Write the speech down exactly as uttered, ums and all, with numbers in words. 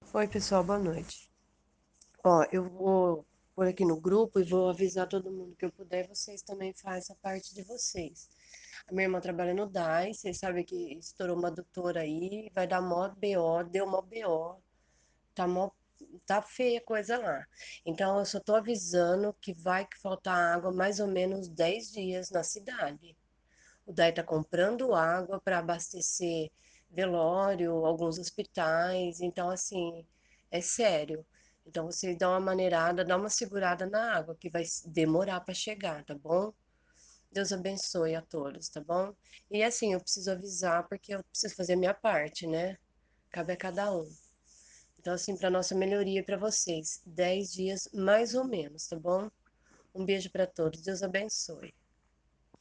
Oi, pessoal, boa noite. Ó, eu vou por aqui no grupo e vou avisar todo mundo que eu puder, vocês também fazem a parte de vocês. A minha irmã trabalha no D A I, vocês sabem que estourou uma doutora aí, vai dar mó B O, deu mó B O, tá mó, tá feia a coisa lá. Então, eu só tô avisando que vai que faltar água mais ou menos dez dias na cidade. O D A I está comprando água para abastecer velório, alguns hospitais. Então, assim, é sério. Então, vocês dão uma maneirada, dá uma segurada na água, que vai demorar para chegar, tá bom? Deus abençoe a todos, tá bom? E assim, eu preciso avisar, porque eu preciso fazer a minha parte, né? Cabe a cada um. Então, assim, para nossa melhoria e para vocês, dez dias mais ou menos, tá bom? Um beijo para todos. Deus abençoe.